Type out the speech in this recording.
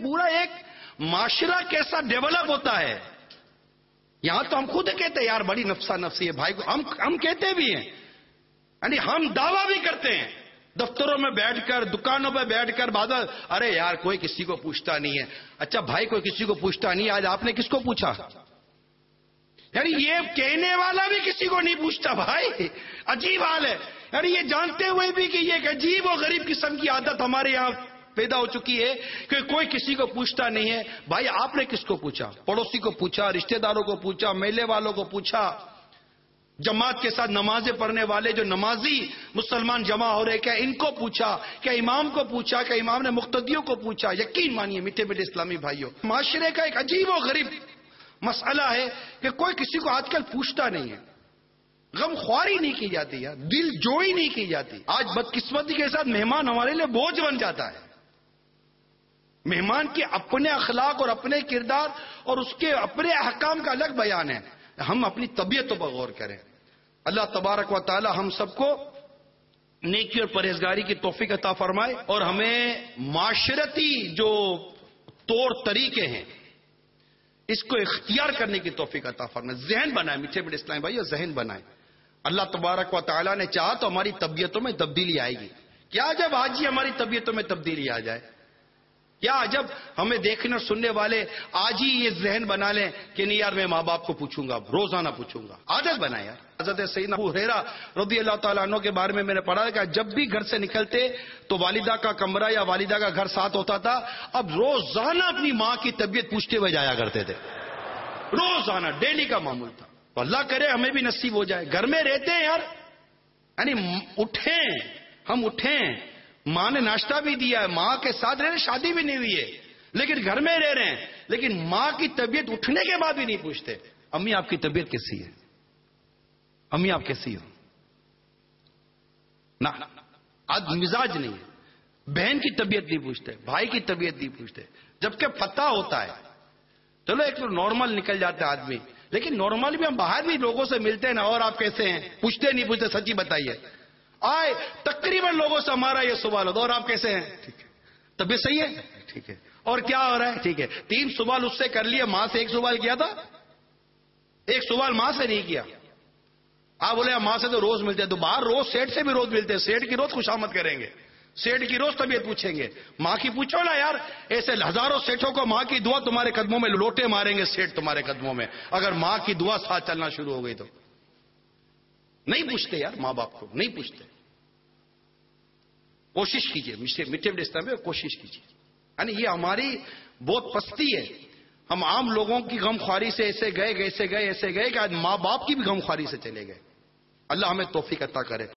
پورا ایک معاشرہ کیسا ڈیولپ ہوتا ہے. یہاں تو ہم خود کہتے ہیں یار بڑی نفسا نفسی ہے بھائی کو, ہم کہتے بھی ہیں, یعنی ہم دعویٰ بھی کرتے ہیں دفتروں میں بیٹھ کر, دکانوں پہ بیٹھ کر, بادل ارے یار کوئی کسی کو پوچھتا نہیں ہے. اچھا بھائی کوئی کسی کو پوچھتا نہیں, آج آپ نے کس کو پوچھا؟ یعنی یہ کہنے والا بھی کسی کو نہیں پوچھتا بھائی, عجیب حال ہے. یعنی یہ جانتے ہوئے بھی کہ یہ ایک عجیب و غریب قسم کی عادت ہمارے یہاں پیدا ہو چکی ہے کہ کوئی کسی کو پوچھتا نہیں ہے. بھائی آپ نے کس کو پوچھا؟ پڑوسی کو پوچھا, رشتہ داروں کو پوچھا, میلے والوں کو پوچھا, جماعت کے ساتھ نمازیں پڑھنے والے جو نمازی مسلمان جمع ہو رہے, کیا ان کو پوچھا؟ کیا امام کو پوچھا؟ کیا امام نے مقتدیوں کو پوچھا؟ یقین مانیے میٹھے میٹھے اسلامی بھائیوں, معاشرے کا ایک عجیب و غریب مسئلہ ہے کہ کوئی کسی کو آج کل پوچھتا نہیں ہے. غم خواری نہیں کی جاتی یار, دل جوئی نہیں کی جاتی. آج بدقسمتی کے ساتھ مہمان ہمارے لیے بوجھ بن جاتا ہے. مہمان کے اپنے اخلاق اور اپنے کردار اور اس کے اپنے احکام کا الگ بیان ہے. ہم اپنی طبیعتوں پر غور کریں. اللہ تبارک و تعالی ہم سب کو نیکی اور پرہیزگاری کی توفیق عطا فرمائے, اور ہمیں معاشرتی جو طور طریقے ہیں اس کو اختیار کرنے کی توفیق عطا فرمائے. ذہن بنائے میٹھے میٹھے اسلام بھائی, ذہن بنائے. اللہ تبارک و تعالی نے چاہا تو ہماری طبیعتوں میں تبدیلی آئے گی. کیا جب آج ہی ہماری طبیعتوں میں تبدیلی آ جائے, کیا جب ہمیں دیکھنے سننے والے آج ہی یہ ذہن بنا لیں کہ نہیں یار میں ماں باپ کو پوچھوں گا, روزانہ پوچھوں گا. عادت بنائے یار. حضرت سیدنا ابو ہریرہ رضی اللہ تعالیٰ عنہ کے بارے میں نے پڑھا کہ جب بھی گھر سے نکلتے تو والدہ کا کمرہ یا والدہ کا گھر ساتھ ہوتا تھا. اب روزانہ اپنی ماں کی طبیعت پوچھتے ہوئے جایا کرتے تھے. روزانہ ڈیلی کا معمول تھا. تو اللہ کرے ہمیں بھی نصیب ہو جائے. گھر میں رہتے ہیں یار, یعنی ہم اٹھیں, ماں نے ناشتہ بھی دیا ہے, ماں کے ساتھ رہ رہے, شادی بھی نہیں ہوئی ہے لیکن گھر میں رہ رہے ہیں, لیکن ماں کی طبیعت اٹھنے کے بعد بھی نہیں پوچھتے امی آپ کی طبیعت کیسی ہے, امی آپ کیسی ہو. نہ آج مزاج نہیں ہے. بہن کی طبیعت نہیں پوچھتے, بھائی کی طبیعت نہیں پوچھتے, جبکہ پتہ ہوتا ہے. چلو ایک تو نارمل نکل جاتا ہے آدمی, لیکن نارمل بھی ہم باہر بھی لوگوں سے ملتے ہیں نا, اور آپ کیسے ہیں پوچھتے نہیں پوچھتے, سچی بتائیے. آئے تقریباً لوگوں سے ہمارا یہ سوال ہوتا, اور آپ کیسے ہیں, ٹھیک ہے, طبیعت صحیح ہے, ٹھیک ہے, اور کیا ہو رہا ہے, ٹھیک ہے. 3 سوال اس سے کر لیے, ماں سے 1 سوال کیا تھا, 1 سوال ماں سے نہیں کیا. آپ بولے ماں سے تو روز ملتے ہیں, تو باہر روز سیٹ سے بھی روز ملتے ہیں, سیٹ کی روز خوشامد کریں گے, سیٹ کی روز طبیعت پوچھیں گے. ماں کی پوچھو نا یار, ایسے ہزاروں سیٹوں کو ماں کی دعا تمہارے قدموں میں لوٹے ماریں گے سیٹ تمہارے قدموں میں, اگر ماں کی دعا ساتھ چلنا شروع ہو گئی تو. نہیں پوچھتے یار ماں باپ کو, نہیں پوچھتے. کوشش کیجئے میٹھے میٹھے اسلام میں, کوشش کیجئے. یعنی یہ ہماری بہت پستی ہے. ہم عام لوگوں کی غم خواری سے ایسے گئے کہ آج ماں باپ کی بھی غم خواری سے چلے گئے. اللہ ہمیں توفیق عطا کرے.